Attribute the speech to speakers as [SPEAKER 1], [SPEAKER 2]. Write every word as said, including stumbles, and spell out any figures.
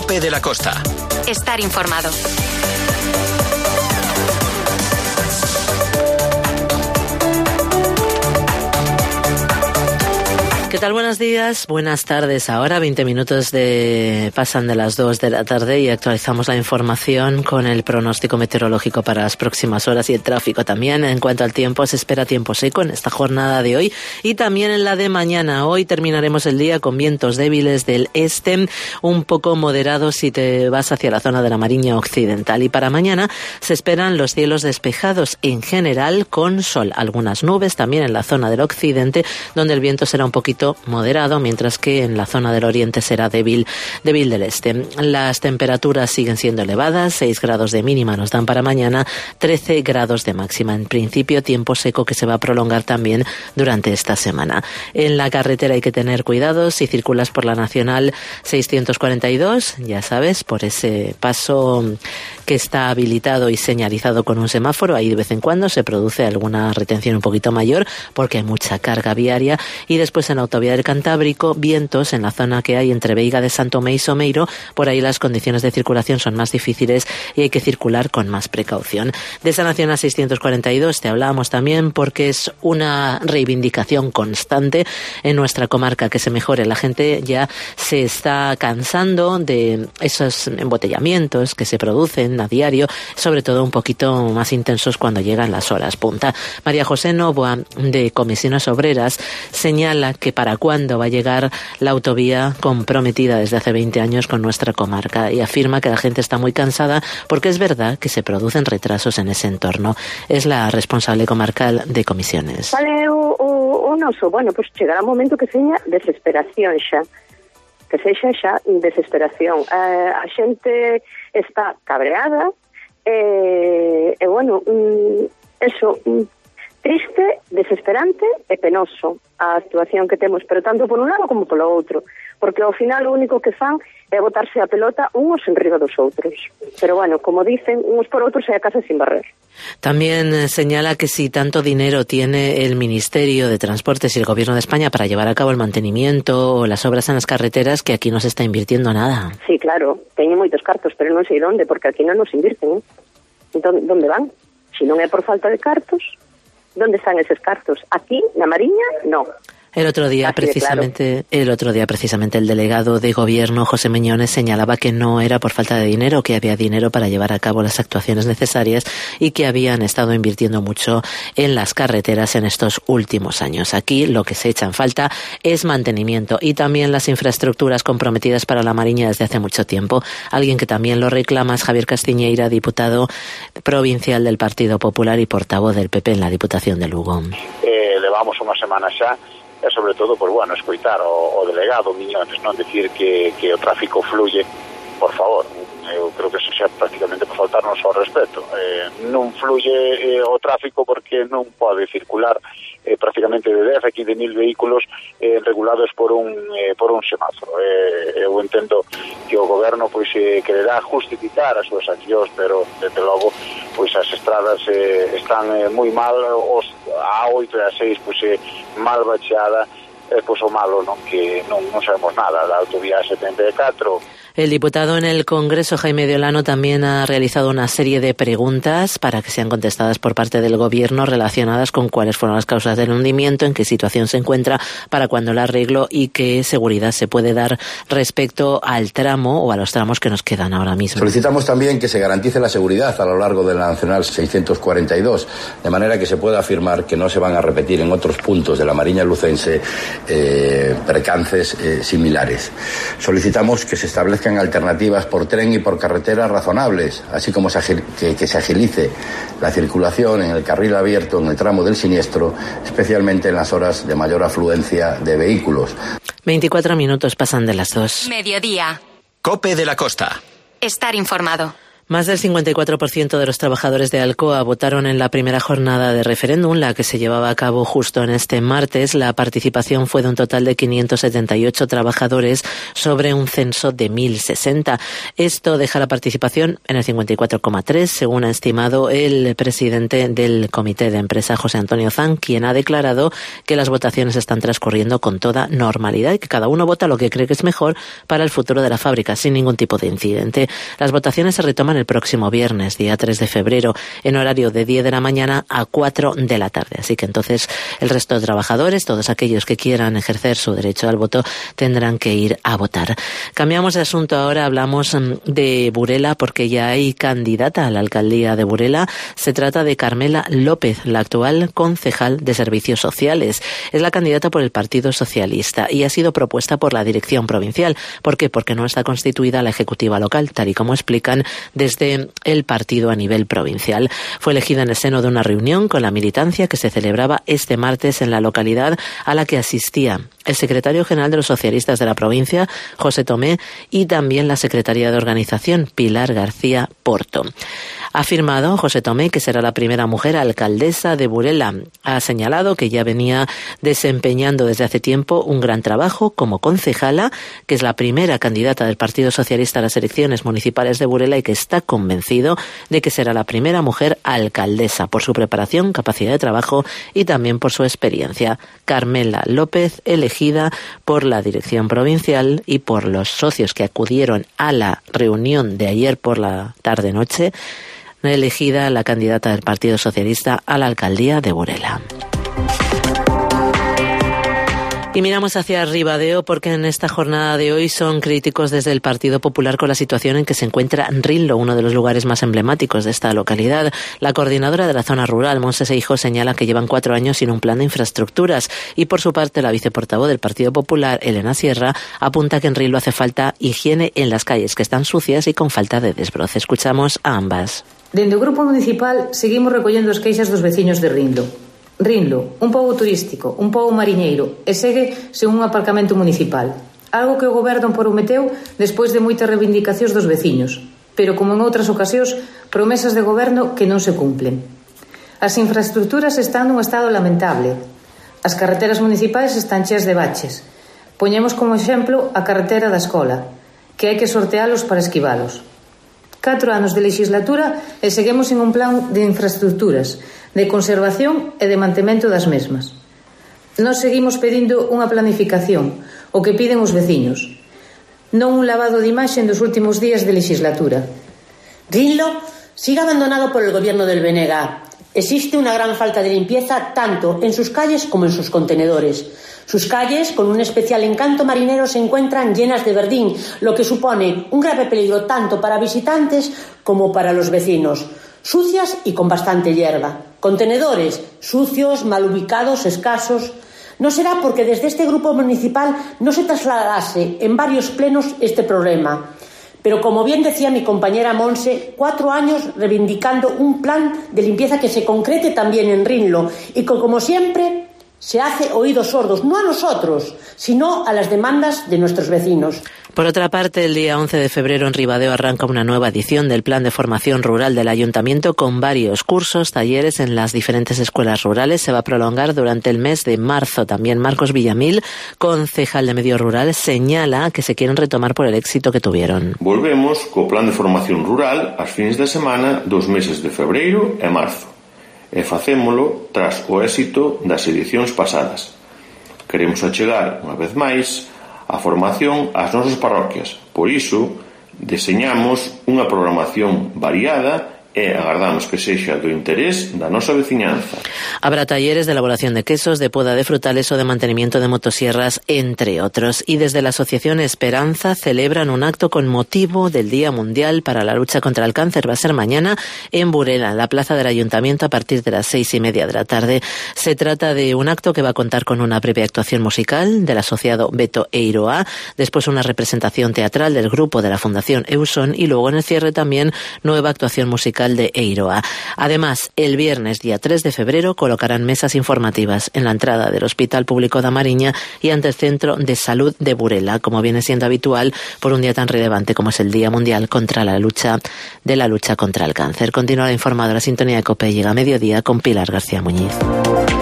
[SPEAKER 1] COPE de la Costa.
[SPEAKER 2] Estar informado.
[SPEAKER 3] ¿Qué tal? Buenos días, buenas tardes. Ahora veinte minutos de pasan de las dos de la tarde y actualizamos la información con el pronóstico meteorológico para las próximas horas y el tráfico también. En cuanto al tiempo, se espera tiempo seco en esta jornada de hoy y también en la de mañana. Hoy terminaremos el día con vientos débiles del este, un poco moderados si te vas hacia la zona de la Mariña Occidental. Y para mañana se esperan los cielos despejados en general con sol. Algunas nubes también en la zona del occidente, donde el viento será un poquito moderado, mientras que en la zona del oriente será débil, débil del este. Las temperaturas siguen siendo elevadas, seis grados de mínima nos dan para mañana, trece grados de máxima. En principio, tiempo seco que se va a prolongar también durante esta semana. En la carretera hay que tener cuidado si circulas por la Nacional seiscientos cuarenta y dos, ya sabes, por ese paso que está habilitado y señalizado con un semáforo. Ahí de vez en cuando se produce alguna retención un poquito mayor porque hay mucha carga viaria. Y después en la autovía del Cantábrico, vientos en la zona que hay entre Veiga de Santo Tomé y Someiro. Por ahí las condiciones de circulación son más difíciles y hay que circular con más precaución. De esa Nacional seiscientos cuarenta y dos te hablábamos también porque es una reivindicación constante en nuestra comarca que se mejore. La gente ya se está cansando de esos embotellamientos que se producen a diario, sobre todo un poquito más intensos cuando llegan las horas punta. María José Novoa, de Comisiones Obreras, señala que para cuándo va a llegar la autovía comprometida desde hace veinte años con nuestra comarca y afirma que la gente está muy cansada porque es verdad que se producen retrasos en ese entorno. Es la responsable comarcal de Comisiones.
[SPEAKER 4] Vale, o, o, o noso, bueno, pues chegará un momento que seña desesperación xa, que sexa xa desesperación. Eh, a xente está cabreada e, e bueno, mm, eso, mm, triste, desesperante e penoso a actuación que temos, pero tanto por un lado como polo outro, porque ao final o único que fan é botarse a pelota uns en riba dos outros. Pero bueno, como dicen, uns por outros e a casa sin barrer.
[SPEAKER 3] También señala que si tanto dinero tiene el Ministerio de Transportes y el Gobierno de España para llevar a cabo el mantenimiento o las obras en las carreteras, que aquí no se está invirtiendo nada.
[SPEAKER 4] Sí, claro, teñen moitos cartos, pero non sei onde, porque aquí non nos invirten, eh? Entón, onde van? Se non é por falta de cartos, ¿dónde están esos cartos? Aquí, na Mariña, no.
[SPEAKER 3] El otro día, precisamente, claro. el otro día precisamente el delegado de Gobierno, José Meñones, señalaba que no era por falta de dinero, que había dinero para llevar a cabo las actuaciones necesarias y que habían estado invirtiendo mucho en las carreteras en estos últimos años. Aquí lo que se echa en falta es mantenimiento y también las infraestructuras comprometidas para la Mariña desde hace mucho tiempo. Alguien que también lo reclama es Javier Castiñeira, diputado provincial del Partido Popular y portavoz del P P en la Diputación de Lugo.
[SPEAKER 5] Eh, levamos unha semana xa e sobre todo, pues, bueno, escoitar o, o delegado Miñones, non decir que, que o tráfico fluye, por favor. Eu creo que eso xa prácticamente por faltarnos ao respeto. Eh, non fluye eh, o tráfico porque non pode circular eh, prácticamente de dez a quince mil vehículos eh, regulados por un eh, por un semáforo. Eh, eu entendo que o goberno pois eh, quererá justificar as súas accións, pero desde logo pois as estradas eh, están eh, moi mal, os a oito e a seis pois eh, mal bacheada, eh, pois o malo non que non, non sabemos nada da autovía setenta e catro.
[SPEAKER 3] El diputado en el Congreso, Jaime de Olano, también ha realizado una serie de preguntas para que sean contestadas por parte del Gobierno relacionadas con cuáles fueron las causas del hundimiento, en qué situación se encuentra, para cuándo el arreglo y qué seguridad se puede dar respecto al tramo o a los tramos que nos quedan ahora mismo.
[SPEAKER 6] Solicitamos también que se garantice la seguridad a lo largo de la Nacional seiscientos cuarenta y dos, de manera que se pueda afirmar que no se van a repetir en otros puntos de la Mariña lucense eh, percances eh, similares. Solicitamos que se establezca alternativas por tren y por carretera razonables, así como se agil, que, que se agilice la circulación en el carril abierto en el tramo del siniestro, especialmente en las horas de mayor afluencia de vehículos.
[SPEAKER 3] veinticuatro minutos pasan de las dos.
[SPEAKER 2] Mediodía.
[SPEAKER 1] COPE de la Costa.
[SPEAKER 2] Estar informado.
[SPEAKER 3] Más del cincuenta y cuatro por ciento de los trabajadores de Alcoa votaron en la primera jornada de referéndum, la que se llevaba a cabo justo en este martes. La participación fue de un total de quinientos setenta y ocho trabajadores sobre un censo de mil sesenta. Esto deja la participación en el cincuenta y cuatro coma tres, según ha estimado el presidente del Comité de Empresa, José Antonio Zan, quien ha declarado que las votaciones están transcurriendo con toda normalidad y que cada uno vota lo que cree que es mejor para el futuro de la fábrica, sin ningún tipo de incidente. Las votaciones se retoman el próximo viernes, día tres de febrero, en horario de diez de la mañana a cuatro de la tarde. Así que entonces el resto de trabajadores, todos aquellos que quieran ejercer su derecho al voto, tendrán que ir a votar. Cambiamos de asunto ahora, hablamos de Burela porque ya hay candidata a la alcaldía de Burela. Se trata de Carmela López, la actual concejal de Servicios Sociales. Es la candidata por el Partido Socialista y ha sido propuesta por la dirección provincial. ¿Por qué? Porque no está constituida la ejecutiva local, tal y como explican de desde el partido a nivel provincial. Fue elegida en el seno de una reunión con la militancia que se celebraba este martes en la localidad, a la que asistía el secretario general de los socialistas de la provincia, José Tomé, y también la secretaria de organización, Pilar García Porto. Ha afirmado José Tomé que será la primera mujer alcaldesa de Burela. Ha señalado que ya venía desempeñando desde hace tiempo un gran trabajo como concejala, que es la primera candidata del Partido Socialista a las elecciones municipales de Burela y que está convencido de que será la primera mujer alcaldesa por su preparación, capacidad de trabajo y también por su experiencia. Carmela López, elegida por la dirección provincial y por los socios que acudieron a la reunión de ayer por la tarde-noche, elegida la candidata del Partido Socialista a la alcaldía de Burela. Y miramos hacia Ribadeo porque en esta jornada de hoy son críticos desde el Partido Popular con la situación en que se encuentra Rinlo, uno de los lugares más emblemáticos de esta localidad. La coordinadora de la zona rural, Montse Seijo, señala que llevan cuatro años sin un plan de infraestructuras y por su parte la viceportavoz del Partido Popular, Elena Sierra, apunta que en Rinlo hace falta higiene en las calles, que están sucias y con falta de desbroce. Escuchamos a ambas.
[SPEAKER 1] Dende o Grupo Municipal seguimos recollendo as queixas dos veciños de Rinlo. Rinlo, un pobo turístico, un pobo mariñeiro e segue sen un aparcamento municipal. Algo que o Goberno prometeu despois de moitas reivindicacións dos veciños, pero como en outras ocasións, promesas de Goberno que non se cumplen. As infraestructuras están nun estado lamentable. As carreteras municipais están cheas de baches. Poñemos como exemplo a carretera da escola, que hai que sortealos para esquivalos. Catro anos de legislatura e seguimos en un plan de infraestructuras, de conservación e de mantemento das mesmas. Nós seguimos pedindo unha planificación, o que piden os veciños, non un lavado de imaxe dos últimos días de legislatura.
[SPEAKER 2] Rinlo sigue abandonado por el gobierno del B N G. Existe una gran falta de limpieza tanto en sus calles como en sus contenedores. Sus calles, con un especial encanto marinero, se encuentran llenas de verdín, lo que supone un grave peligro tanto para visitantes como para los vecinos. Sucias y con bastante hierba. Contenedores sucios, mal ubicados, escasos. No será porque desde este grupo municipal no se trasladase en varios plenos este problema. Pero como bien decía mi compañera Monse, cuatro años reivindicando un plan de limpieza que se concrete también en Rinlo y que, como siempre, se hace oídos sordos, no a nosotros, sino a las demandas de nuestros vecinos.
[SPEAKER 3] Por otra parte, el día once de febrero en Ribadeo arranca una nueva edición del Plan de Formación Rural del Ayuntamiento con varios cursos, talleres en las diferentes escuelas rurales. Se va a prolongar durante el mes de marzo. También Marcos Villamil, concejal de Medio Rural, señala que se quieren retomar por el éxito que tuvieron.
[SPEAKER 7] Volvemos co Plan de Formación Rural ás fins de semana dos meses de febreiro e marzo. E facémolo tras o éxito das edicións pasadas. Queremos achegar, unha vez máis, a formación ás nosas parroquias. Por iso, deseñamos unha programación variada e agardamos que sexa do interés da nosa veciñanza.
[SPEAKER 3] Habrá talleres de elaboración de quesos, de poda de frutales o de mantenimiento de motosierras, entre otros. Y desde la Asociación Esperanza celebran un acto con motivo del Día Mundial para la Lucha contra el Cáncer. Va a ser mañana en Burela, en la plaza del Ayuntamiento, a partir de las seis y media de la tarde. Se trata de un acto que va a contar con una breve actuación musical del asociado Beto Eiroa, después una representación teatral del grupo de la Fundación Euson y luego en el cierre también nueva actuación musical Hospital de Eiroa. Además, el viernes día tres de febrero colocarán mesas informativas en la entrada del Hospital Público da Mariña y ante el Centro de Salud de Burela, como viene siendo habitual por un día tan relevante como es el Día Mundial contra la lucha de la lucha contra el cáncer. Continúa informado la sintonía de COPE, llega a mediodía con Pilar García Muñiz.